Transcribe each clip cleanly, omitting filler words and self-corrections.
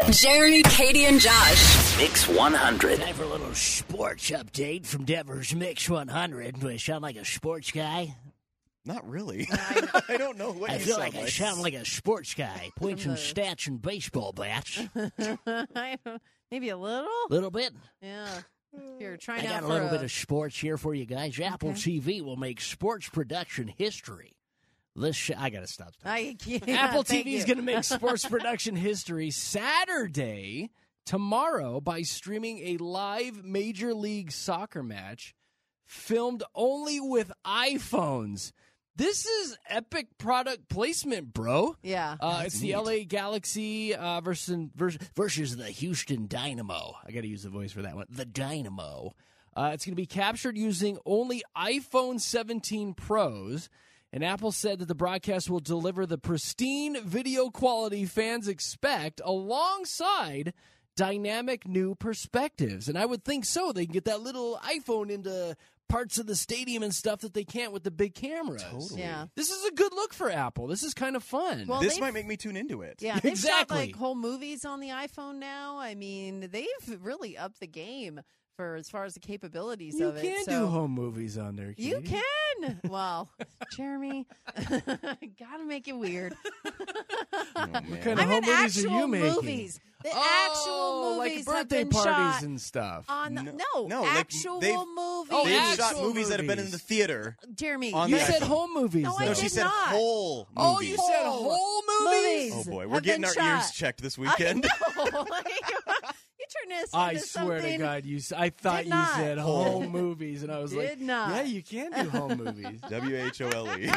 Jeremy, Katie, and Josh. Mix 100. Time for a little sports update from Denver's Mix 100. Do I sound like a sports guy? Not really. I don't know what I you feel sound like I sound like a sports guy. Points and stats and baseball bats. Maybe a little? Little bit. Yeah. You're trying I out got a for little bit of sports here for you guys. Apple Okay. TV will make sports production history. I got to stop. Apple TV is going to make sports production history Saturday, tomorrow, by streaming a live Major League Soccer match filmed only with iPhones. This is epic product placement, bro. Yeah. It's the LA Galaxy versus the Houston Dynamo. I got to use the voice for that one. The Dynamo. It's going to be captured using only iPhone 17 Pros. And Apple said that the broadcast will deliver the pristine video quality fans expect alongside dynamic new perspectives. And I would think so. They can get that little iPhone into parts of the stadium and stuff that they can't with the big cameras. Totally. Yeah. This is a good look for Apple. This is kind of fun. Well, This they've- might make me tune into it. Yeah, they've Exactly. shot like whole movies on the iPhone now. I mean, they've really upped the game for as far as the capabilities you of it. can so do home movies on there, You Katie. can. Well, Jeremy, gotta make it weird. Oh, man. What kind of I home meant movies are you actual making? movies. The Oh, actual like movies birthday have been parties shot and stuff. on the, No, like, actual they've- movies. Oh, They've actual shot movies that have been in movies. the theater. Jeremy, on You the said iPhone. home movies, No, though. I No, did she said not. whole Oh, movies. you said whole movies? Oh, boy. We're have getting been our shot. ears checked this weekend. You turn this I into swear to something. God, I thought Did you not. said home movies, and I was like, Did not. yeah, you can do home movies. WHOLE.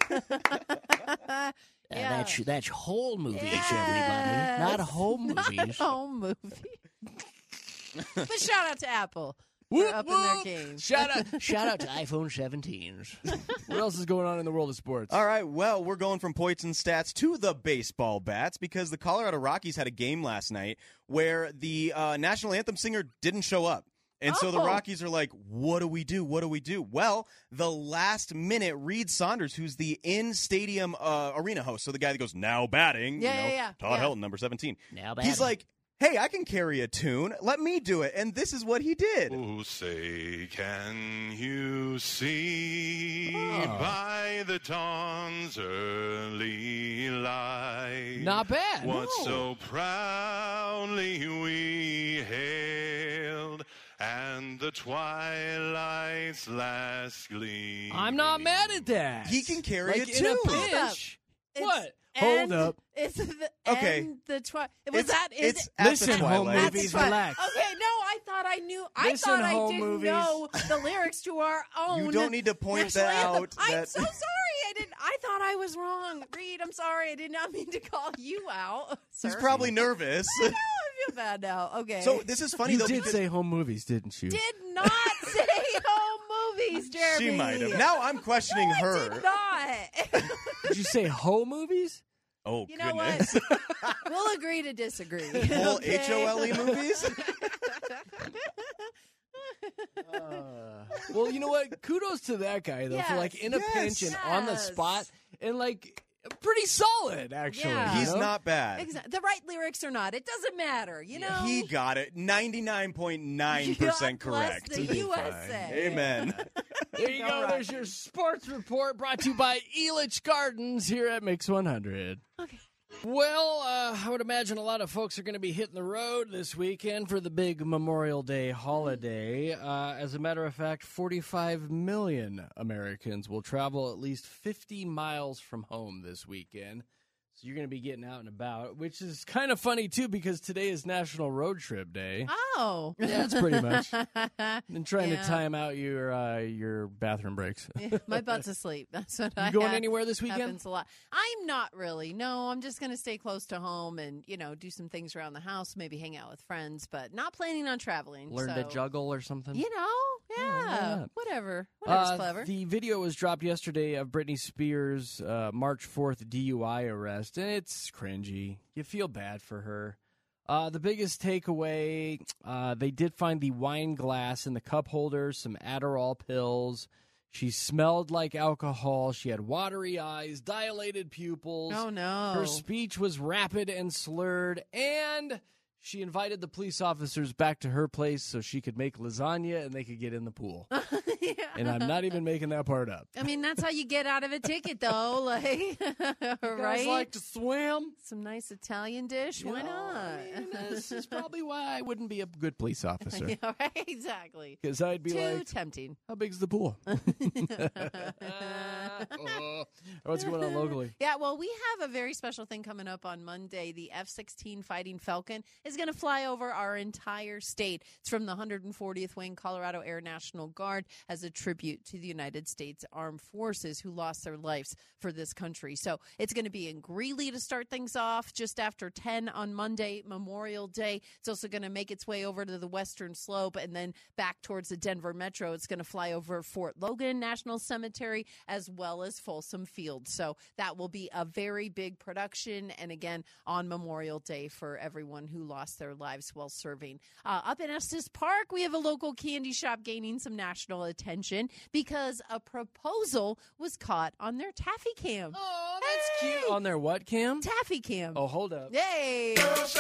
Yeah. That's whole movies, Yes. everybody, not home movies. Not a home movie. But shout out to Apple for Whoop, upping their whoop. game. Shout out to iPhone 17s. What else is going on in the world of sports? All right, well, we're going from points and stats to the baseball bats because the Colorado Rockies had a game last night where the national anthem singer didn't show up. And so the Oh. Rockies are like, what do we do? What do we do? Well, the last minute, Reed Saunders, who's the in-stadium arena host, so the guy that goes, now batting, Yeah. Todd Helton, number 17. Now He's batting. like, hey, I can carry a tune. Let me do it. And this is what he did. Oh, say, can you see Oh. by the dawn's early light Not bad. what No. so proudly we hailed, and the twilight's last gleam. I'm not mad at that. He can carry like a in a tune. pinch. It's What? end- Hold up. It's the Okay. end, the Was It's- that? it's it? at Listen, the home Twilight. At the movies, Twilight. relax. Okay, no, I thought I knew. I Listen, thought I home didn't movies. know the lyrics to our own. You don't need to point national that anthem. out. I'm that- so sorry. I thought I was wrong. Reed, I'm sorry. I did not mean to call you out, sir. He's probably nervous. I feel bad now. Okay. So this is funny, You though, did because say home movies, didn't you? did not say home movies, Jeremy. she might have. Now I'm questioning I her. did not. Did you say home movies? Oh, You know goodness. what? We'll agree to disagree. Whole okay? HOLE movies? Well, you know what? Kudos to that guy though for like in a Yes. pinch and on the Yes. spot and like pretty solid actually. Yeah. you He's know? not bad. Exactly. The right lyrics or not, it doesn't matter. You know. He got it. 99.9% God bless correct. the USA. Amen. There you All go. right. There's your sports report brought to you by Elitch Gardens here at Mix 100. Okay. Well, I would imagine a lot of folks are going to be hitting the road this weekend for the big Memorial Day holiday. As a matter of fact, 45 million Americans will travel at least 50 miles from home this weekend. So you're going to be getting out and about, which is kind of funny, too, because today is National Road Trip Day. Oh. Yeah, that's pretty much. And trying to Yeah. time out your bathroom breaks. Yeah, my butt's asleep. That's what I You going have. anywhere this weekend? Happens a lot. I'm not really. No, I'm just going to stay close to home and, do some things around the house, maybe hang out with friends, but not planning on traveling. Learn to so, juggle or something? Yeah. not? Whatever. Whatever's clever. The video was dropped yesterday of Britney Spears' March 4th DUI arrest, and it's cringy. You feel bad for her. The biggest takeaway, they did find the wine glass in the cup holder, some Adderall pills. She smelled like alcohol. She had watery eyes, dilated pupils. Oh, no. Her speech was rapid and slurred, and She invited the police officers back to her place so she could make lasagna and they could get in the pool. Yeah. And I'm not even making that part up. I mean, that's how you get out of a ticket, though. Like, You right? guys like to swim? Some nice Italian dish. Why You know, not? I mean, this is probably why I wouldn't be a good police officer. Yeah, right? Exactly. Because I'd be Too like, tempting. how big's the pool? What's going on locally? Yeah, well, we have a very special thing coming up on Monday. The F-16 Fighting Falcon is going to fly over our entire state. It's from the 140th Wing Colorado Air National Guard as a tribute to the United States Armed Forces who lost their lives for this country. So it's going to be in Greeley to start things off just after 10 on Monday, Memorial Day. It's also going to make its way over to the Western Slope and then back towards the Denver Metro. It's going to fly over Fort Logan National Cemetery as well as Folsom Field. So that will be a very big production. And again, on Memorial Day for everyone who lost their lives while serving. Up in Estes Park, we have a local candy shop gaining some national attention because a proposal was caught on their taffy cam. Oh, that's Hey! cute. On their what cam? Taffy cam. Oh, hold up. Yay!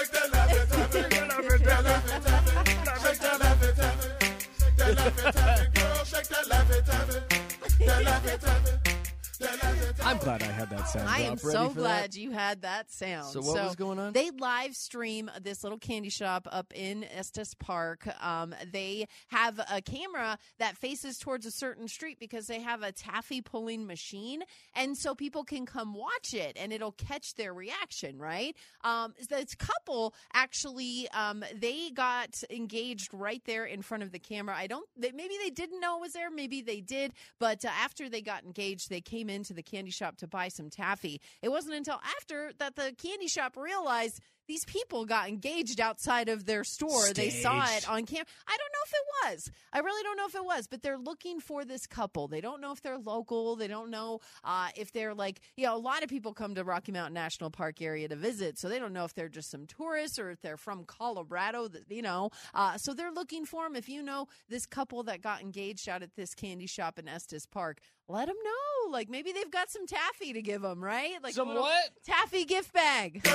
I'm glad I had that sound. I am drop ready so for glad that. you had that sound. So what was going on? They live stream this little candy shop up in Estes Park. They have a camera that faces towards a certain street because they have a taffy pulling machine, and so people can come watch it, and it'll catch their reaction, right? This couple actually, they got engaged right there in front of the camera. Maybe they didn't know it was there, maybe they did, but after they got engaged, they came into the candy shop to buy some taffy. It wasn't until after that the candy shop realized these people got engaged outside of their store. They saw it on camera. I don't know if it was. I really don't know if it was, but they're looking for this couple. They don't know if they're local. They don't know if they're like, a lot of people come to Rocky Mountain National Park area to visit, so they don't know if they're just some tourists or if they're from Colorado, so they're looking for them. If you know this couple that got engaged out at this candy shop in Estes Park, let them know. Like, maybe they've got some taffy to give them, right? Like Some a little what? Taffy gift bag.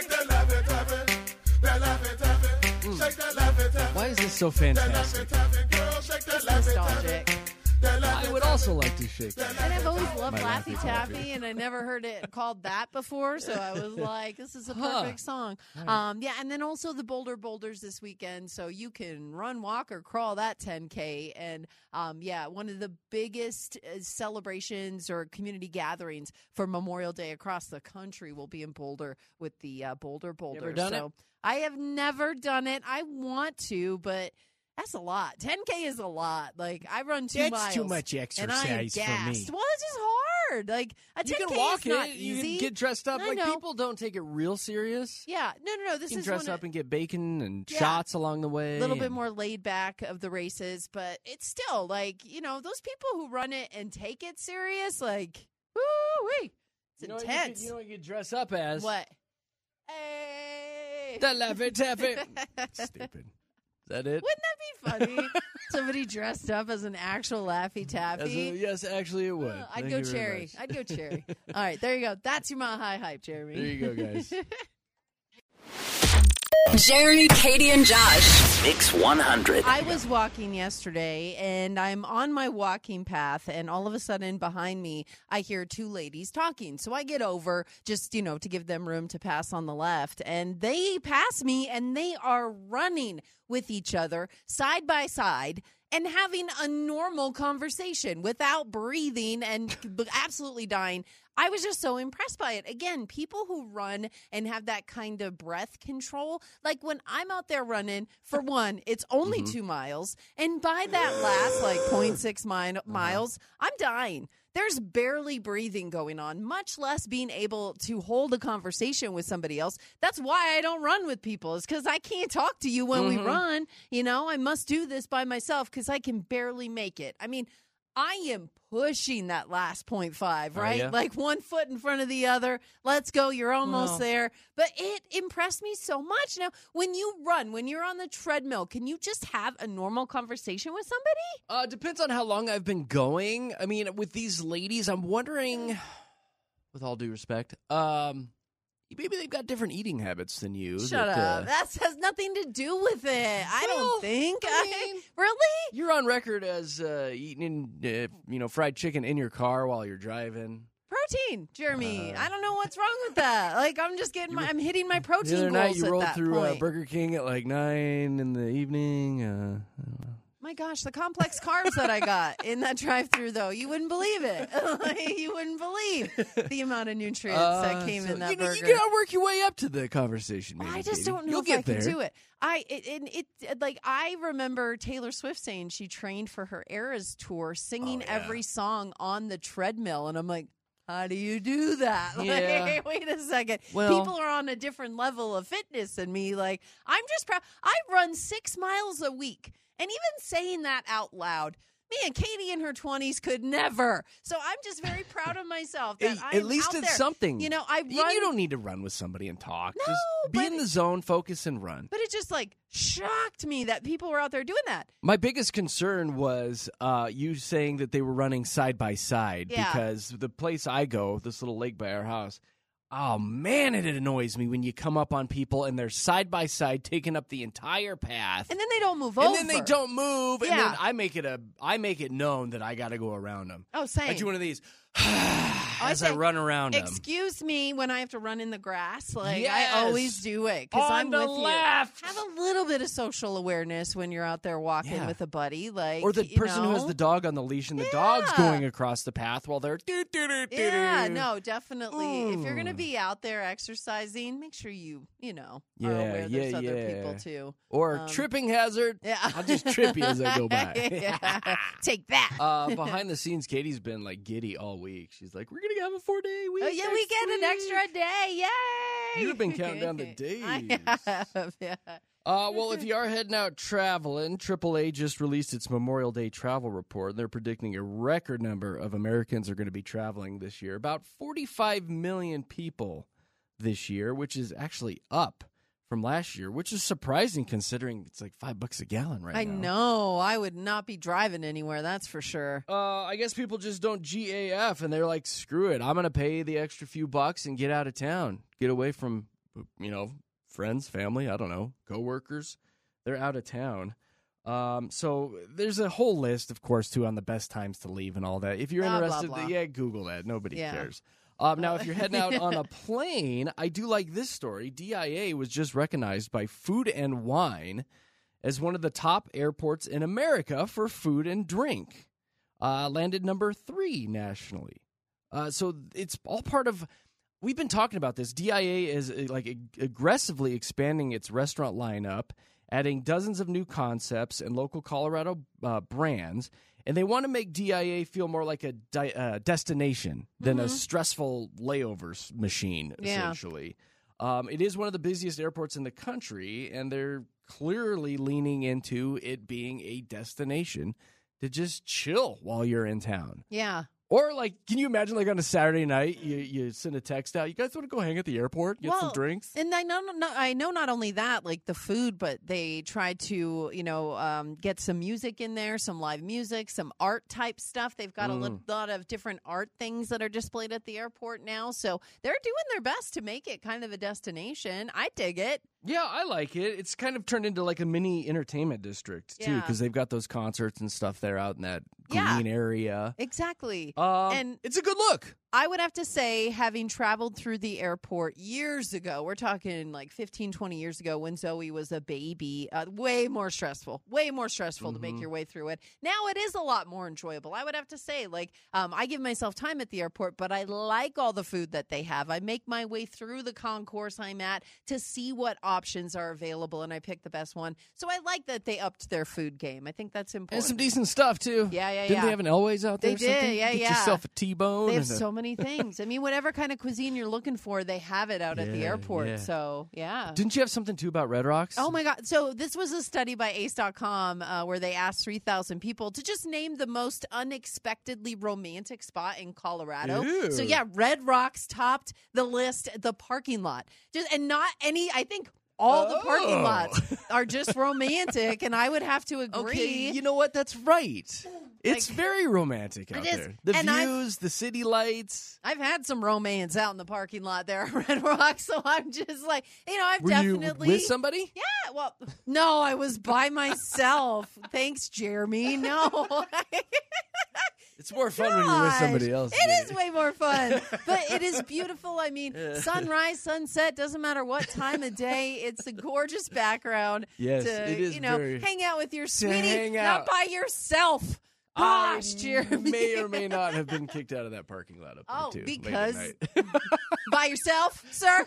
Why is this so fantastic? It's nostalgic. I would also like to shake that. And I've always loved My Laffy Laffy Taffy, Taffy. and I never heard it called that before, so I was like, this is a Huh. perfect song. Yeah, and then also the Boulder Boulders this weekend, so you can run, walk, or crawl that 10K. And one of the biggest celebrations or community gatherings for Memorial Day across the country will be in Boulder with the Boulder Boulders. ever done it? I have never done it. I want to, but that's a lot. 10K is a lot. Like, I run 2 miles. That's too much And I am exercise for me. gassed. Well, it's just hard. Like, a 10K You can walk is not it. easy. You can get dressed up. I Like, know. people don't take it real serious. Yeah. No. This You can is dress one up and get bacon and Yeah. shots along the way. a little bit and- more laid back of the races, but it's still like, those people who run it and take it serious, like, woo-wee. It's You know what intense. you could dress up as? What? Hey. The Laffy Taffy. Stupid. Is that it? Wouldn't that be funny? Somebody dressed up as an actual Laffy Taffy. Yes, actually it would. I'd Thank go you very cherry. much. I'd go cherry. All right, there you go. That's your Mile High Hype, Jeremy. There you go, guys. Jeremy, Katie, and Josh. Mix 100. I was walking yesterday, and I'm on my walking path, and all of a sudden behind me, I hear 2 ladies talking. So I get over just, to give them room to pass on the left, and they pass me, and they are running with each other side by side and having a normal conversation without breathing and absolutely dying. I was just so impressed by it. Again, people who run and have that kind of breath control, like when I'm out there running, for one, it's only 2 miles. And by that last, 0.6 miles, I'm dying. There's barely breathing going on, much less being able to hold a conversation with somebody else. That's why I don't run with people, is because I can't talk to you when we run. I must do this by myself because I can barely make it. I mean, I am pushing that last 0.5, right? ya? Like 1 foot in front of the other. Let's go. You're almost there. But it impressed me so much. Now, when you run, when you're on the treadmill, can you just have a normal conversation with somebody? Depends on how long I've been going. I mean, with these ladies, I'm wondering, with all due respect, maybe they've got different eating habits than you. Shut up. That has nothing to do with it. I don't think. Really? You're on record as eating, fried chicken in your car while you're driving. Protein, Jeremy. I don't know what's wrong with that. Like, I'm just getting I'm hitting my protein The other goals night you at rolled that through point. Burger King at like 9 in the evening. I don't know. My gosh, the complex carbs that I got in that drive-through, though, you wouldn't believe it. You wouldn't believe the amount of nutrients that came in that burger. You gotta work your way up to the conversation. Maybe, I just don't know You'll if get I can there. do it. I remember Taylor Swift saying she trained for her Eras tour, singing every song on the treadmill, and I'm like, how do you do that? Yeah. Like, wait a second. Well- People are on a different level of fitness than me. Like, I'm just proud. I run 6 miles a week. And even saying that out loud, man, Katie in her 20s could never. So I'm just very proud of myself that I'm At least out it's there. something. You know, I You run. don't need to run with somebody and talk. No, Just be but- in the zone, focus, and run. But it just like shocked me that people were out there doing that. My biggest concern was you saying that they were running side by side Yeah. because the place I go, this little lake by our house, oh man, it annoys me when you come up on people and they're side by side taking up the entire path. And then they don't move over. And then they don't move, and Yeah. then I make it known that I got to go around them. Oh, same. I do one of these as I say, run around them. Excuse me when I have to run in the grass. Like, Yes. I always do it because On I'm the with left. you. Have a little bit of social awareness when you're out there walking Yeah. with a buddy. Like, Or the you person who has know? the dog on the leash and the dog's Yeah. going across the path while they're Yeah, no, definitely. If you're going to Mm. be out there exercising, make sure you are Yeah, aware there's yeah, other yeah. people too. Or tripping hazard. Yeah. I'll just trip you as I go by. Yeah. Take that. Behind the scenes, Katie's been like giddy all week. She's like, "We're gonna have a 4-day week." Oh, yeah, we next get an week." extra day. Yay! You've been counting down the days. I have, yeah. Well, if you are heading out traveling, AAA just released its Memorial Day travel report. They're predicting a record number of Americans are going to be traveling this year. About 45 million people this year, which is actually up from last year, which is surprising considering it's like $5 a gallon right now. I know. I would not be driving anywhere, that's for sure. I guess people just don't GAF, and they're like, screw it. I'm going to pay the extra few bucks and get out of town. Get away from, friends, family, I don't know, coworkers. They're out of town. So there's a whole list, of course, too, on the best times to leave and all that. If you're Blah, blah, interested, blah. yeah, Google that. Nobody Yeah. cares. Now, if you're heading out on a plane, I do like this story. DIA was just recognized by Food and Wine as one of the top airports in America for food and drink. Landed number 3 nationally. So it's all part of. We've been talking about this. DIA is aggressively expanding its restaurant lineup, adding dozens of new concepts and local Colorado brands. And they want to make DIA feel more like a destination than a stressful layovers machine, Yeah. essentially. It is one of the busiest airports in the country, and they're clearly leaning into it being a destination to just chill while you're in town. Yeah. Or, can you imagine, on a Saturday night, you send a text out, you guys want to go hang at the airport, get some drinks? And I know not only that, like the food, but they tried to, get some music in there, some live music, some art type stuff. They've got a lot of different art things that are displayed at the airport now. So they're doing their best to make it kind of a destination. I dig it. Yeah, I like it. It's kind of turned into a mini entertainment district, too, Yeah. because they've got those concerts and stuff there out in that Yeah. green area. Exactly. And it's a good look. I would have to say, having traveled through the airport years ago, we're talking 15, 20 years ago when Zoe was a baby, way more stressful to make your way through it. Now it is a lot more enjoyable. I would have to say, I give myself time at the airport, but I like all the food that they have. I make my way through the concourse I'm at to see what options are available, and I pick the best one. So I like that they upped their food game. I think that's important. And some decent stuff, too. Yeah. Didn't they have an Elways out there? They did, something? yeah, Get yeah. yourself a T-bone. They have and a- so many things. I mean, whatever kind of cuisine you're looking for, they have it out at the Yeah, airport. yeah. So, yeah. Didn't you have something, too, about Red Rocks? Oh, my God. So this was a study by Ace.com where they asked 3,000 people to just name the most unexpectedly romantic spot in Colorado. Ew. So, yeah, Red Rocks topped the list, the parking lot. And not any, I think, all the parking lots are just romantic, and I would have to agree. Okay, you know what? That's right. It's very romantic out It is. there. The And views, the city lights. I've had some romance out in the parking lot there at Red Rock, so I'm just like, I've Were definitely. you with somebody? Yeah, well, no, I was by myself. Thanks, Jeremy. No. It's more fun when you're with somebody else. It is way more fun, but it is beautiful. I mean, sunrise, sunset, doesn't matter what time of day. It's a gorgeous background. Yes, to, it is very- hang out with your sweetie, hang not out. by yourself. Gosh, Jeremy. may or may not have been kicked out of that parking lot up Oh, there, too. late at because night. by yourself, sir.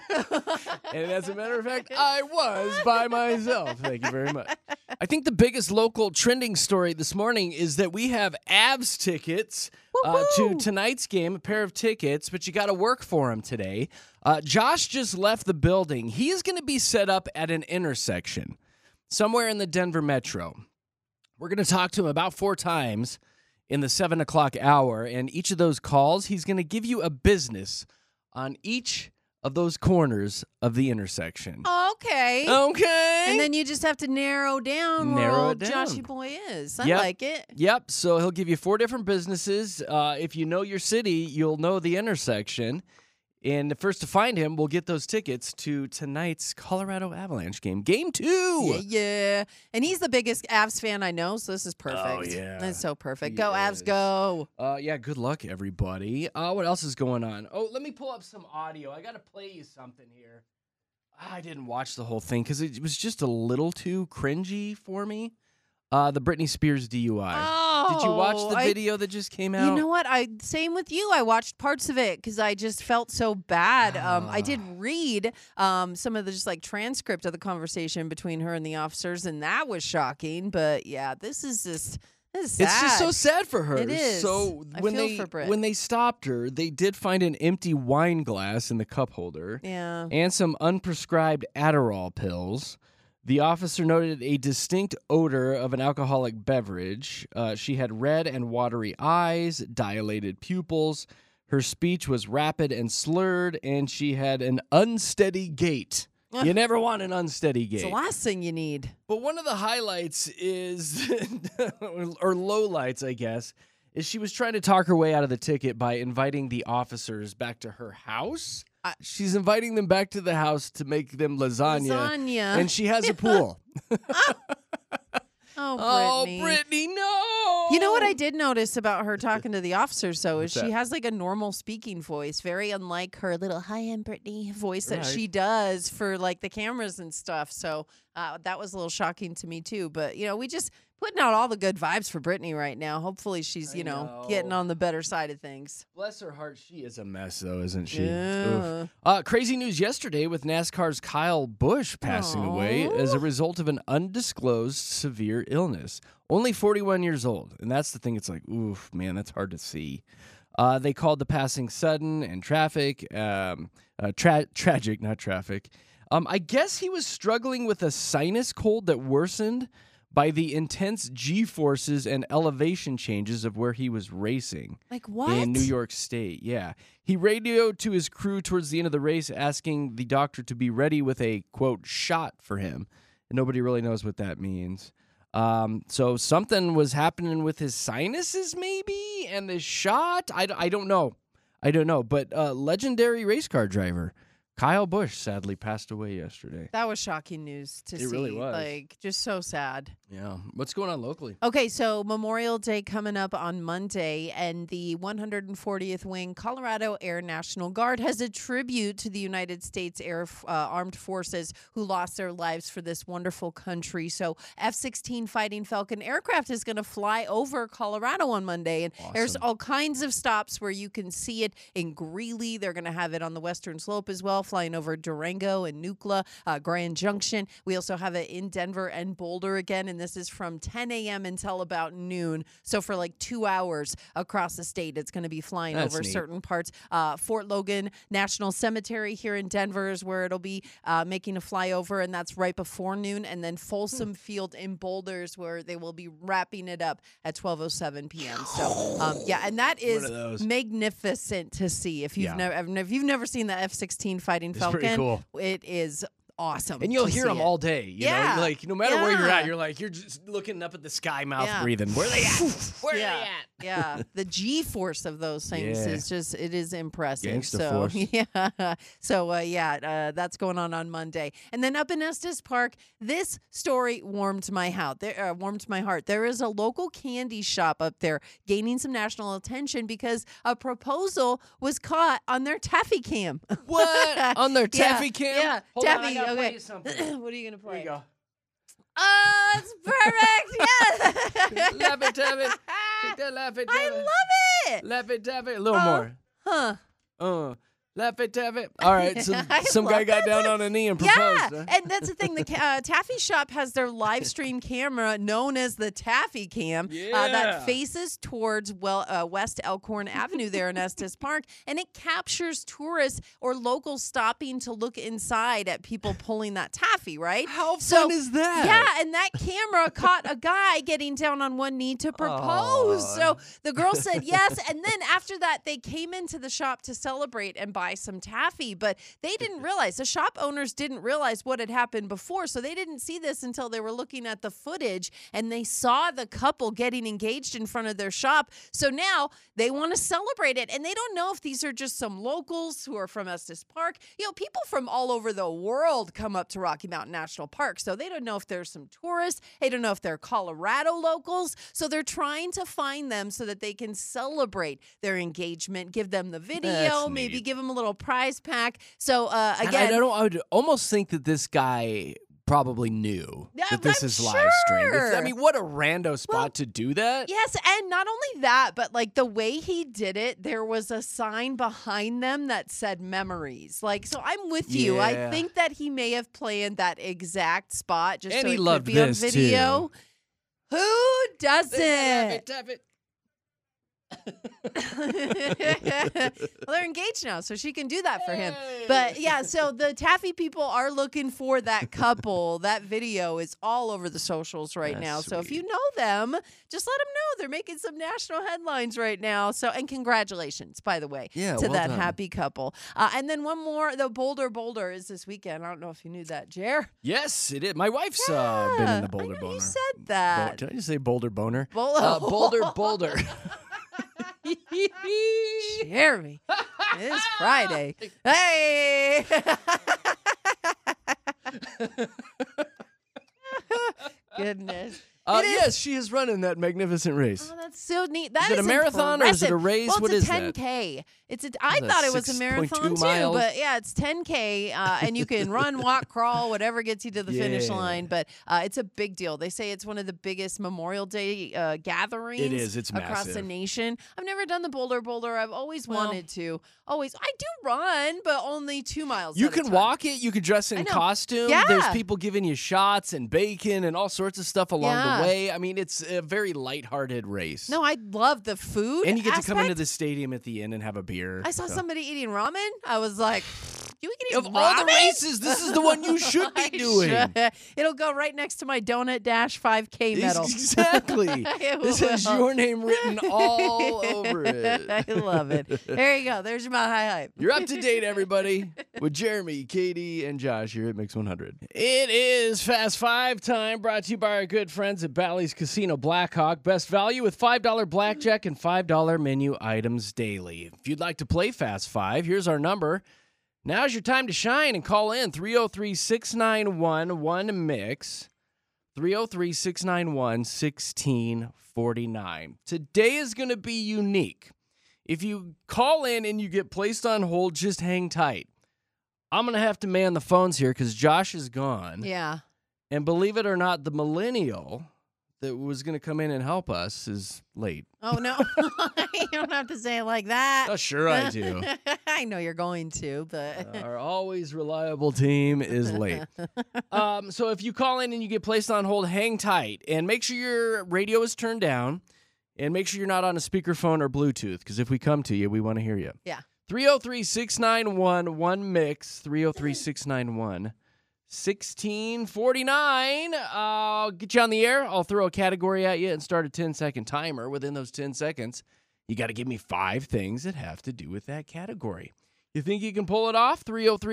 And as a matter of fact, I was by myself. Thank you very much. I think the biggest local trending story this morning is that we have Avs tickets to tonight's game, a pair of tickets, but you got to work for them today. Josh just left the building. He is going to be set up at an intersection somewhere in the Denver metro. We're going to talk to him about 4 times in the 7 o'clock hour, and each of those calls, he's going to give you a business on each of those corners of the intersection. Okay. Okay. And then you just have to narrow down where Narrow old it down. Joshy boy is. I Yep. like it. Yep. So he'll give you 4 different businesses. If you know your city, you'll know the intersection. And the first to find him will get those tickets to tonight's Colorado Avalanche game. Game 2. Yeah. And he's the biggest Avs fan I know, so this is perfect. Oh, yeah. That's so perfect. He Go, is. Avs, go. Yeah, good luck, everybody. What else is going on? Oh, let me pull up some audio. I got to play you something here. I didn't watch the whole thing because it was just a little too cringy for me. The Britney Spears DUI. Oh, Did you watch the video that just came out? You know what? Same with you. I watched parts of it because I just felt so bad. I did read some of the just like transcript of the conversation between her and the officers, and that was shocking. But yeah, this is sad. It's just so sad for her. It is. So I when feel for Brit. when they stopped her, they did find an empty wine glass in the cup holder Yeah. and some unprescribed Adderall pills. The officer noted a distinct odor of an alcoholic beverage. She had red and watery eyes, dilated pupils. Her speech was rapid and slurred, and she had an unsteady gait. You never want an unsteady gait. It's the last thing you need. But one of the highlights is, or lowlights, I guess, is she was trying to talk her way out of the ticket by inviting the officers back to her house. She's inviting them back to the house to make them lasagna. And she has a pool. Oh, Brittany. Brittany, no! You know what I did notice about her talking to the officers, though, is What's she that? has like a normal speaking voice, very unlike her little "Hi, I'm Brittany" voice that Right. she does for like the cameras and stuff. So that was a little shocking to me too. But we just putting out all the good vibes for Brittany right now. Hopefully, she's know. getting on the better side of things. Bless her heart, she is a mess, though, isn't she? Yeah. Oof. Crazy news yesterday with NASCAR's Kyle Busch passing away Aw. as a result of an undisclosed severe illness. Only 41 years old. And that's the thing. It's like, oof, man, that's hard to see. They called the passing sudden and tragic, not traffic. I guess he was struggling with a sinus cold that worsened by the intense G-forces and elevation changes of where he was racing. Like what? In New York State, yeah. He radioed to his crew towards the end of the race asking the doctor to be ready with a, quote, shot for him. And nobody really knows what that means. So something was happening with his sinuses, maybe, and the shot? I don't know. But legendary race car driver Kyle Busch sadly passed away yesterday. That was shocking news to see. It really was. Like, just so sad. Yeah. What's going on locally? Okay, so Memorial Day coming up on Monday, and the 140th Wing Colorado Air National Guard has a tribute to the United States Air Armed Forces who lost their lives for this wonderful country. So F-16 Fighting Falcon aircraft is going to fly over Colorado on Monday, and there's all kinds of stops where you can see it in Greeley. They're going to have it on the Western Slope as well, flying over Durango and Nucla, Grand Junction. We also have it in Denver and Boulder again, and this is from 10 a.m. until about noon. So for like 2 hours across the state, it's going to be flying That's over neat. certain parts. Fort Logan National Cemetery here in Denver is where it'll be making a flyover, and that's right before noon. And then Folsom Field in Boulders, where they will be wrapping it up at 12:07 p.m. So yeah, and that One is of those. magnificent to see. If you've Yeah. never seen the F-16 Fighting It's Falcon, pretty cool. it is awesome. And you'll to hear see them it. all day. You Yeah. know, like no matter where you're Yeah. at, you're just looking up at the sky, mouth Yeah. breathing. Where are they at? Where are Yeah. they at? Yeah, the G-force of those things Yeah. is just, it is impressive. Gangsta so, force. yeah. So, that's going on Monday. And then up in Estes Park, this story warmed my heart. There is a local candy shop up there gaining some national attention because a proposal was caught on their taffy cam. What? On their taffy cam? Yeah, Hold on, taffy. I gotta Okay. play you something. What are you going to play? Here you go. Oh, it's perfect. Yeah. Laffy Taffy. Take that Laffy I Taffy. love it. Laffy Taffy. A little more. Huh. Laffy Taffy. All right, so I some love guy got that. down on a knee and proposed. Yeah, huh? and that's the thing. The Taffy Shop has their live stream camera known as the Taffy Cam Yeah. that faces towards West Elkhorn Avenue there in Estes Park, and it captures tourists or locals stopping to look inside at people pulling that taffy, right? How So- fun is that? Yeah, and that camera caught a guy getting down on one knee to propose. Aw. So the girl said yes, and then after that, they came into the shop to celebrate and buy some taffy, but they didn't realize, the shop owners didn't realize what had happened before, so they didn't see this until they were looking at the footage, and they saw the couple getting engaged in front of their shop. So now they want to celebrate it, and they don't know if these are just some locals who are from Estes Park. You know, people from all over the world come up to Rocky Mountain National Park, so they don't know if there's some tourists. They don't know if they're Colorado locals, so they're trying to find them so that they can celebrate their engagement, give them the video, That's maybe neat. give them a little prize pack. So And again, I would almost think that this guy probably knew Yeah, that this I'm is live streamed. sure. I mean, what a rando spot Well, to do that. yes, and not only that, but like the way he did it, there was a sign behind them that said memories. Like, so I'm with you. I Yeah. think that he may have planned that exact spot just And so he it loved could be on this, video. Who Laffy doesn't? Taffy. Well, they're engaged now, so she can do that for him. Hey. But yeah, so the Taffy people are looking for that couple. That video is all over the socials right That's now. So if sweet. you know them, just let them know they're making some national headlines right now. So, and congratulations, by the way, Yeah, to well that done. happy couple. And then one more, the Boulder is this weekend. I don't know if you knew that, Jer. Yes, it is. My wife's been in the Boulder I know Boner. you said that. Did I just say Boulder Boner? Boulder. Boulder. Jeremy, it's Friday. Hey! Goodness. It is- Yes, she is running that magnificent race. Oh, that's so neat. That Is it a marathon or is it a impressive. race? Well, What it's is a that? 10K. I that, thought it was a 6.2 marathon too, miles? but yeah, it's 10K, and you can run, walk, crawl, whatever gets you to the finish Yeah. line. But it's a big deal. They say it's one of the biggest Memorial Day gatherings. It is. It's across the massive. nation. I've never done the Boulder. I've always Well- wanted to. Always. I do run, but only 2 miles. You at a can time. walk it. You can dress I in know. costume. Yeah. There's people giving you shots and bacon and all sorts of stuff along Yeah. the way. I mean, it's a very lighthearted race. No, I love the food. and you get to come into aspect. the stadium at the end and have a beer. I saw so. somebody eating ramen. I was like, you can eat Of ramen? all the races, this is the one you should I be doing. should. It'll go right next to my Donut Dash 5K medal. Exactly. It This has will. your name written all over it. I love it. There you go. There's your Mile High Hype. You're up to date, everybody, with Jeremy, Katie, and Josh here at Mix 100. It is Fast Five time, brought to you by our good friends at Bally's Casino Blackhawk. Best value with $5 blackjack and $5 menu items daily. If you'd like to play Fast Five, here's our number. Now's your time to shine and call in 303-691-1MIX. 303-691-1649. Today is going to be unique. If you call in and you get placed on hold, just hang tight. I'm going to have to man the phones here because Josh is gone. Yeah. And believe it or not, the millennial that was going to come in and help us is late. Oh, no. You don't have to say it like that. Oh, sure I do. I know you're going to, but. Our always reliable team is late. So if you call in and you get placed on hold, hang tight and make sure your radio is turned down and make sure you're not on a speakerphone or Bluetooth because if we come to you, we want to hear you. Yeah. 303-691-1MIX, 303-691-1649. I'll get you on the air. I'll throw a category at you and start a 10-second timer. Within those 10 seconds, you got to give me 5 things that have to do with that category. You think you can pull it off?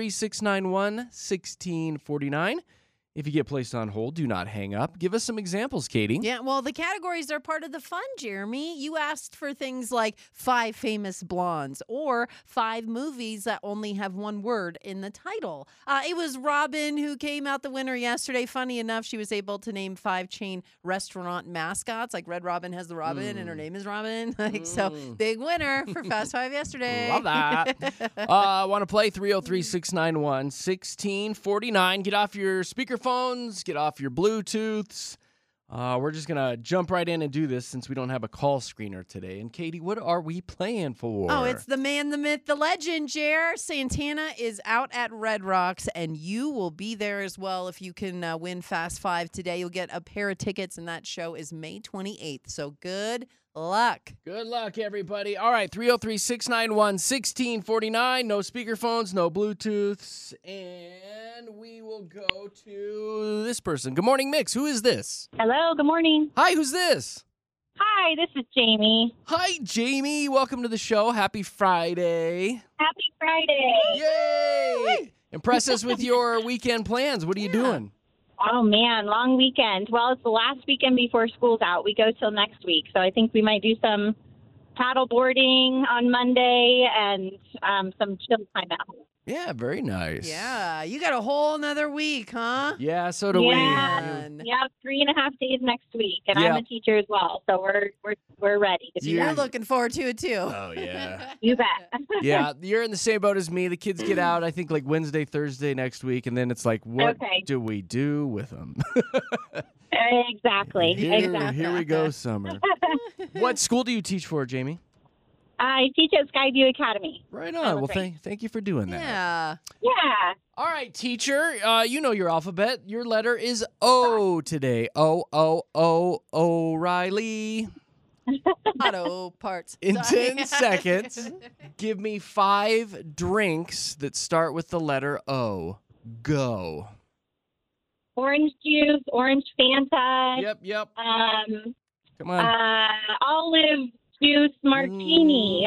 303-691-1649. If you get placed on hold, do not hang up. Give us some examples, Katie. Yeah, well, the categories are part of the fun, Jeremy. You asked for things like 5 famous blondes or 5 movies that only have one word in the title. It was Robin who came out the winner yesterday. Funny enough, she was able to name 5 chain restaurant mascots. Like Red Robin has the Robin, and her name is Robin. So big winner for Fast 5 yesterday. Love that. Want to play? 303-691-1649. Get off your speakerphones. Get off your Bluetooths. We're just going to jump right in and do this since we don't have a call screener today. And Katie, what are we playing for? Oh, it's the man, the myth, the legend, Jer. Santana is out at Red Rocks, and you will be there as well. If you can win Fast 5 today, you'll get a pair of tickets, and that show is May 28th. So good luck. Good luck, everybody. All right, 303-691-1649. No speakerphones, no Bluetooths. And we will go to this person. Good morning, Mix. Who is this? Hello, good morning. Hi, who's this? Hi, this is Jamie. Hi, Jamie. Welcome to the show. Happy Friday. Happy Friday. Yay! Impress us with your weekend plans. What are you doing? Oh, man, long weekend. Well, it's the last weekend before school's out. We go till next week. So I think we might do some paddle boarding on Monday and some chill time at home. Yeah, very nice. Yeah, you got a whole nother week, huh? Yeah, so do we. Yeah, 3.5 days next week, and Yeah. I'm a teacher as well, so we're ready to be Yeah. You're ready. looking forward to it, too. Oh, yeah. You bet. Yeah, you're in the same boat as me. The kids get out, I think, like Wednesday, Thursday next week, and then it's like, what Okay. do we do with them? Exactly. Here we go, summer. What school do you teach for, Jamie? I teach at Skyview Academy. Right on. Well, great. thank you for doing that. Yeah. Yeah. All right, teacher, you know your alphabet. Your letter is O today. O, O'Reilly. Auto parts. In Sorry. 10 seconds, give me 5 drinks that start with the letter O. Go. Orange juice, orange Fanta. Yep. Um, Come on. olive juice martini.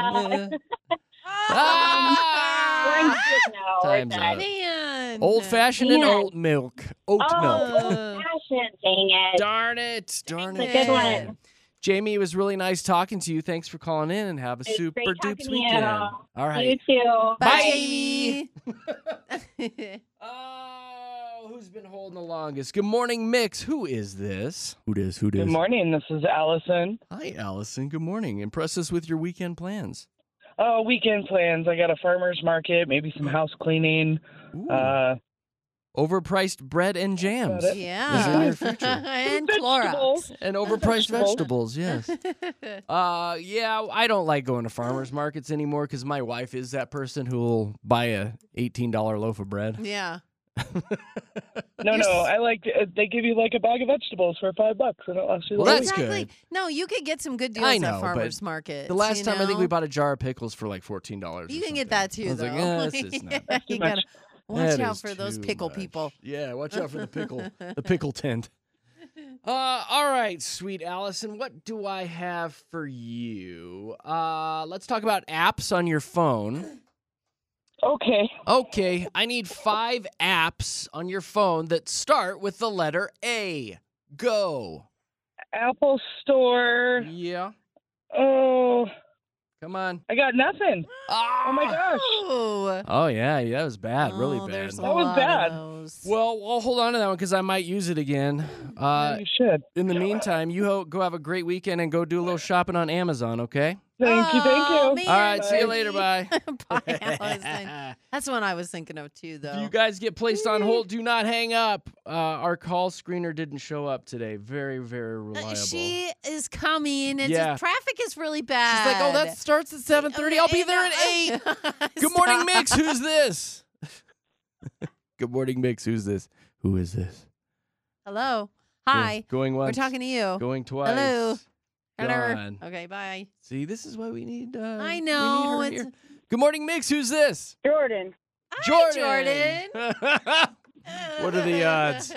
Orange juice, no. Time's it's up. Man. Old-fashioned and Man. oat milk. Oat milk. old fashioned. Dang it. Darn it. It's a good one. Jamie, it was really nice talking to you. Thanks for calling in and have a It's super great talking dupes to you. weekend. All You right. too. Bye, Jamie. Jamie. Oh, who's been holding the longest? Good morning, Mix. Who is this? Who dis? Good morning. This is Allison. Hi, Allison. Good morning. Impress us with your weekend plans. Oh, weekend plans. I got a farmer's market, maybe some house cleaning. Ooh. Overpriced bread and jams. Got it. Yeah. Is in your future. And Vegetables. Clorox. And overpriced Vegetables. vegetables, yes. Yeah, I don't like going to farmers markets anymore because my wife is that person who will buy a $18 loaf of bread. Yeah. No, I like they give you like a bag of vegetables for $5 and it lasts you. Well, the that's week. Exactly. good. No, you could get some good deals I know, at farmers markets. The last you time I think know? we bought a jar of pickles for like $14. You or can get something. that too, I was though. like, this is not Yeah, you too much. gotta watch That out is for those too pickle much. people. Yeah, watch out for the pickle tent. All right, sweet Allison, what do I have for you? Let's talk about apps on your phone. Okay. Okay, I need 5 apps on your phone that start with the letter A. Go. Apple Store. Yeah. Oh, Come on. I got nothing. Oh my gosh. Oh, Oh, yeah, that was bad. Really bad. There's a That was lot bad. of those. Well, I'll hold on to that one because I might use it again. You should. In the meantime, you go have a great weekend and go do a little shopping on Amazon, okay? Thank you. Oh, Thank you. man, All right, see you Bye. later. Bye. Bye, Allison. That's one I was thinking of too, though. If you guys get placed on hold, do not hang up. Our call screener didn't show up today. Very, very reliable. She is coming. It's Yeah. just, traffic is really bad. She's like, oh, that starts at 7:30. I'll be there at 8. Good morning, Mix. Who's this? Good morning, Mix. Who's this? Who is this? Hello. Hi. Going We're once. talking to you. Going twice. Hello. Hello. Gone. Okay, bye. See, this is why we need. I we know, need her it's- here. Good morning, Mix. Who's this? Jordan. Hi, Jordan. What are the odds?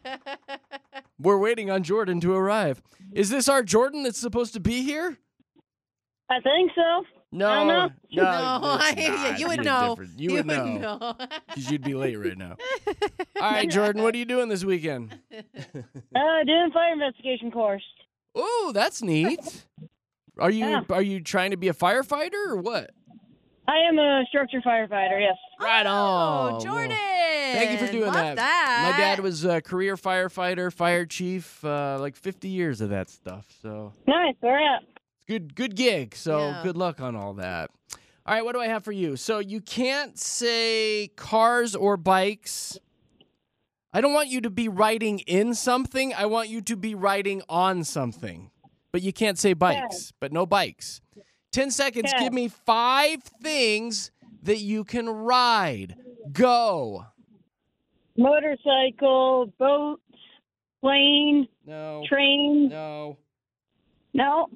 We're waiting on Jordan to arrive. Is this our Jordan that's supposed to be here? I think so. No, don't know. No, it's not. you would It's know. different. You would know. Because you'd be late right now. All right, Jordan, what are you doing this weekend? Doing fire investigation course. Oh, that's neat. Are you trying to be a firefighter or what? I am a structure firefighter, yes. Right on. Oh, Jordan. Thank you for doing Love that. My dad was a career firefighter, fire chief, like 50 years of that stuff. So Nice, where at? good gig. So Yeah. good luck on all that. All right, what do I have for you? So you can't say cars or bikes. I don't want you to be riding in something. I want you to be riding on something. But you can't say bikes, but no bikes. 10 seconds. Okay. Give me 5 things that you can ride. Go. Motorcycle, boat, plane, No. train. No. No.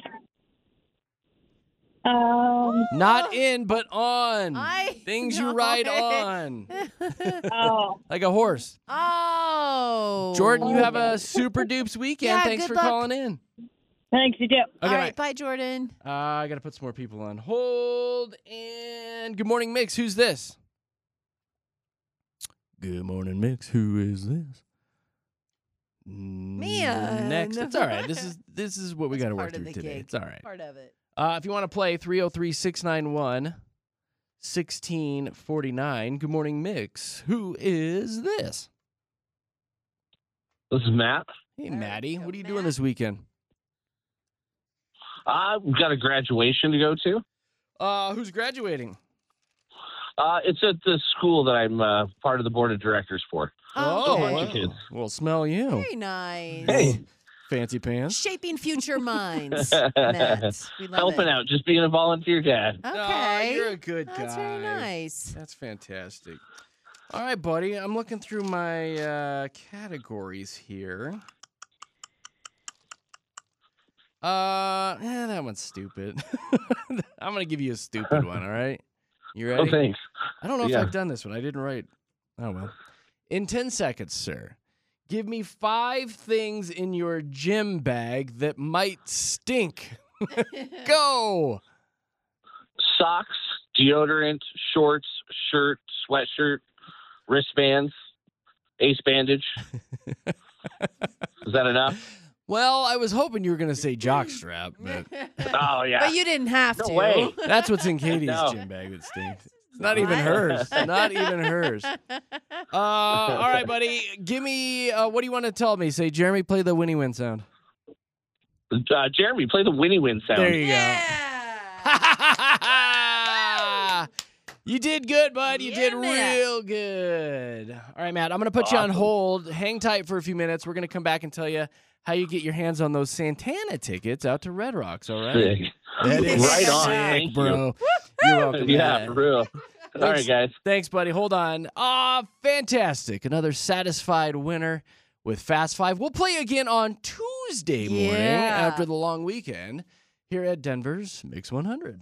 Not in, but on. I Things know you ride it. on. Oh. Like a horse. Oh. Jordan, you have a super dupes weekend. Yeah, Thanks good for luck. calling in. Thanks, you do. All Okay, right, bye, Jordan. I got to put some more people on hold. And good morning, Mix. Who's this? Good morning, Mix. Who is this? Man. Next. It's all right. This is what we That's got to work part of through the today. gig. It's all right. Part of it. If you want to play, 303-691-1649. Good morning, Mix. Who is this? This is Matt. Hey, There we Maddie. go, What are you Matt. doing this weekend? I've got a graduation to go to. Who's graduating? It's at the school that I'm part of the board of directors for. Oh, bunch wow. of kids. Well, smell you. very nice. Hey. Fancy pants. Shaping future minds, Matt. We love Helping it. out, just being a volunteer dad. Okay. Oh, you're a good guy. That's very nice. That's fantastic. All right, buddy. I'm looking through my categories here. That one's stupid. I'm going to give you a stupid one, all right? You ready? Oh, thanks. I don't know if Yeah. I've done this one. I didn't write. Oh, well. In 10 seconds, sir, give me 5 things in your gym bag that might stink. Go. Socks, deodorant, shorts, shirt, sweatshirt, wristbands, ace bandage. Is that enough? Well, I was hoping you were going to say jockstrap, but Oh, yeah. But you didn't have No to. way. that's what's in Katie's No. gym bag that stinks. It's not even hers. Not even hers. All right, buddy. Give me, what do you want to tell me? Say, Jeremy, play the Winnie Win sound. Jeremy, play the Winnie Win sound. There you Yeah. go. You did good, bud. You did Matt. real good. All right, Matt, I'm going to put you on Awesome. hold. Hang tight for a few minutes. We're going to come back and tell you how you get your hands on those Santana tickets out to Red Rocks, all right? Sick. That is Right on. sick, Thank bro. You're welcome. Yeah, man. for real. All right, guys. Thanks, buddy. Hold on. Fantastic. Another satisfied winner with Fast Five. We'll play again on Tuesday morning Yeah. after the long weekend here at Denver's Mix 100.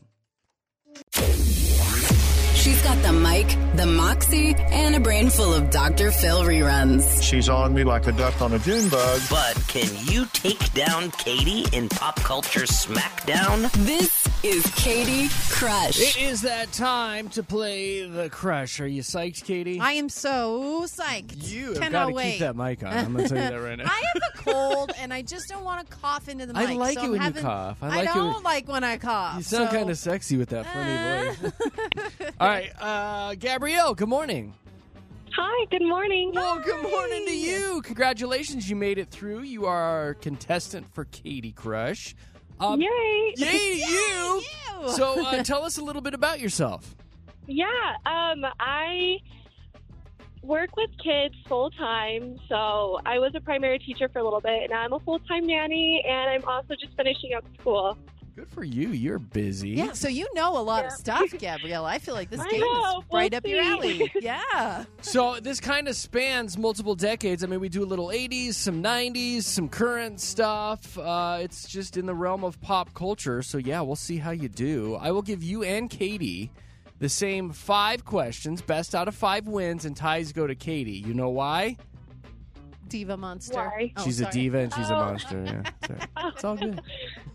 She's got the mic, the moxie, and a brain full of Dr. Phil reruns. She's on me like a duck on a June bug. But can you take down Katie in Pop Culture Smackdown? This is Katie Crush. It is that time to play the Crush. Are you psyched, Katie? I am so psyched. You have got Cannot to wait. keep that mic on. I'm going to tell you that right now. I have a cold, and I just don't want to cough into the mic. I like so it I'm when you having- cough. I I like it don't when- like when I cough. You sound so- kind of sexy with that funny voice. All right, Gabrielle, good morning. Hi, good morning. Well, good morning to you. Congratulations, you made it through. You are our contestant for Katie Crush. Yay. Yay, you! So tell us a little bit about yourself. Yeah, I work with kids full time. So I was a primary teacher for a little bit, and now I'm a full time nanny, and I'm also just finishing up school. Good for you. You're busy. Yeah, so you know a lot of stuff, Gabrielle. I feel like this I game know, is right we'll up your see. alley. Yeah. So this kind of spans multiple decades. I mean, we do a little 80s, some 90s, some current stuff. It's just in the realm of pop culture. So yeah, we'll see how you do. I will give you and Katie the same 5 questions. Best out of 5 wins, and ties go to Katie. You know why? Diva monster. Why? Oh, She's a sorry. diva and she's a Oh. monster. Yeah, it's all good.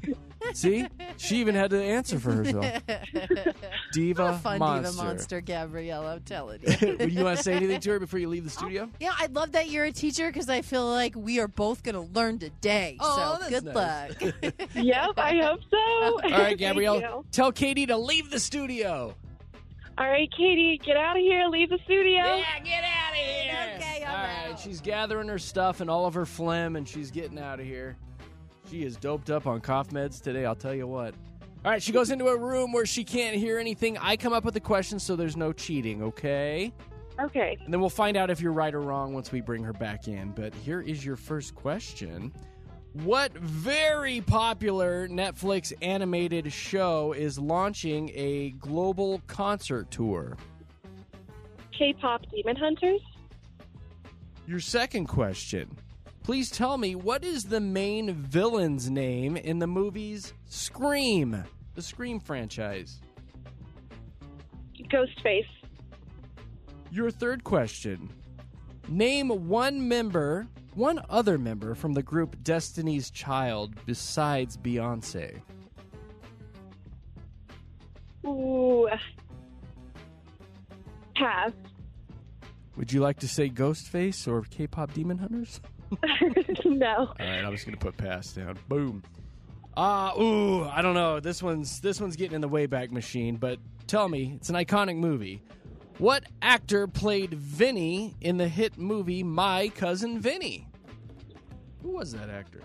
See? She even had to answer for herself. Diva What a fun monster. diva monster, Gabrielle, I'm telling you. Would you want to say anything to her before you leave the studio? Yeah, I love that you're a teacher because I feel like we are both going to learn today. Oh, so that's good nice. luck. Yep, I hope so. All right, Thank Gabrielle, you. tell Katie to leave the studio. All right, Katie, get out of here. Leave the studio. Yeah, get out of here. Okay, All I'm right, out. she's gathering her stuff and all of her phlegm, and she's getting out of here. She is doped up on cough meds today, I'll tell you what. All right, she goes into a room where she can't hear anything. I come up with the questions, so there's no cheating, okay? Okay. And then we'll find out if you're right or wrong once we bring her back in. But here is your first question. What very popular Netflix animated show is launching a global concert tour? K-pop Demon Hunters. Your second question. Please tell me, what is the main villain's name in the movies Scream, the Scream franchise? Ghostface. Your third question. Name one other member from the group Destiny's Child besides Beyonce. Ooh. Pass. Would you like to say Ghostface or K-pop Demon Hunters? No. All right, I'm just gonna put pass down. Boom. I don't know. This one's getting in the Wayback Machine. But tell me, it's an iconic movie. What actor played Vinny in the hit movie My Cousin Vinny? Who was that actor?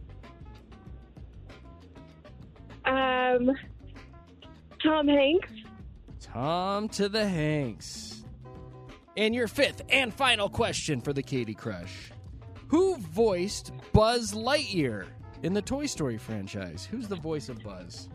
Tom Hanks. Tom to the Hanks. And your fifth and final question for the Katie Crush. Who voiced Buzz Lightyear in the Toy Story franchise? Who's the voice of Buzz?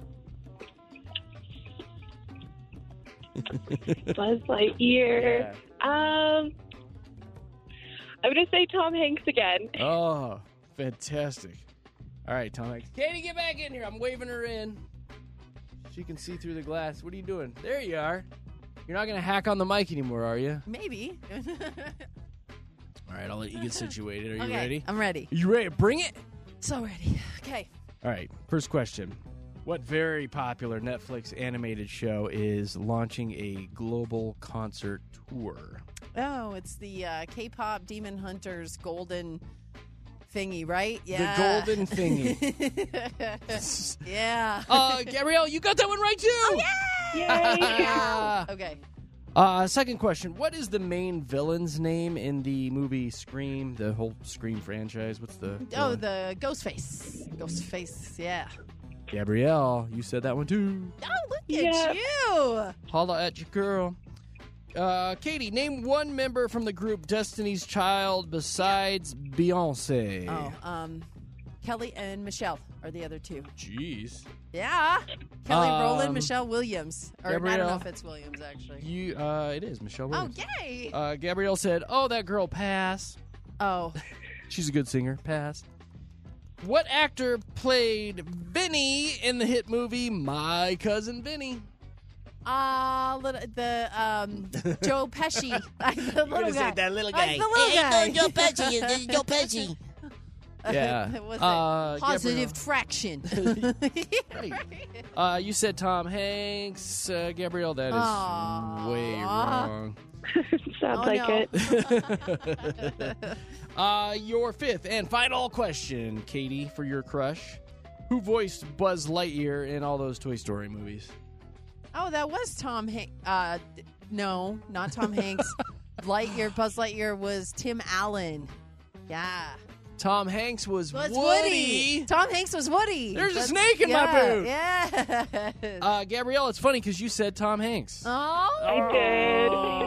Buzz Lightyear. I'm going to say Tom Hanks again. Oh, fantastic. All right, Tom Hanks. Katie, get back in here. I'm waving her in. She can see through the glass. What are you doing? There you are. You're not going to hack on the mic anymore, are you? Maybe. All right, I'll let you get situated. Are you Okay, ready? I'm ready. You ready? Bring it. So ready. Okay. All right, first question. What very popular Netflix animated show is launching a global concert tour? Oh, it's the K-pop Demon Hunters golden thingy, right? Yeah. The golden thingy. Yeah. Gabrielle, you got that one right, too. Oh, yeah! Okay. Second question. What is the main villain's name in the movie Scream, the whole Scream franchise? What's the Oh, the Ghostface. Ghostface, yeah. Gabrielle, you said that one, too. Oh, look at you. Holla at your girl. Katie, name one member from the group Destiny's Child besides Beyonce. Oh, Kelly and Michelle are the other two. Jeez. Yeah. Kelly Rowland, Michelle Williams. Or I don't know Gabrielle, if it's Williams, actually. It is Michelle Williams. Oh, yay. Gabrielle said, "Oh, that girl, pass." Oh. She's a good singer. Pass. What actor played Vinny in the hit movie My Cousin Vinny? Joe Pesci. The little guy. that little guy. The little guy. Joe Pesci. Joe Pesci. Yeah. Was it positive Gabrielle. traction? Right. You said Tom Hanks. Gabrielle, that is way wrong. Sounds like it. Your fifth and final question, Katie, for your crush. Who voiced Buzz Lightyear in all those Toy Story movies? Oh, that was Tom Hanks. No, not Tom Hanks. Buzz Lightyear was Tim Allen. Yeah. Tom Hanks was Woody. Tom Hanks was Woody. There's a snake in my boot. Yeah. Gabrielle, it's funny because you said Tom Hanks. Oh. I did.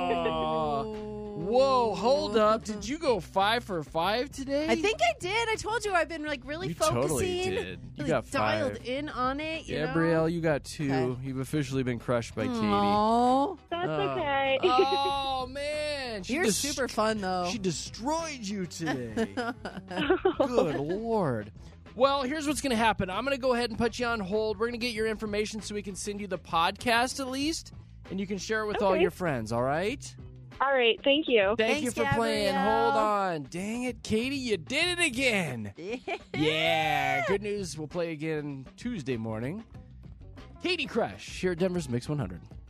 Whoa, hold up. Did you go 5 for 5 today? I think I did. I told you I've been really You focusing. totally did. You really got 5. dialed in on it. Gabrielle, you got 2. Okay. You've officially been crushed by Katie. Oh. That's okay. Oh, man. You're super fun, though. She destroyed you today. Good Lord. Well, here's what's going to happen. I'm going to go ahead and put you on hold. We're going to get your information so we can send you the podcast at least, and you can share it with all your friends, all right? All right. Thank you. Thank you Thanks, for playing. Gabrielle. Hold on. Dang it, Katie, you did it again. Yeah. Good news. We'll play again Tuesday morning. Katie Crush here at Denver's Mix 100.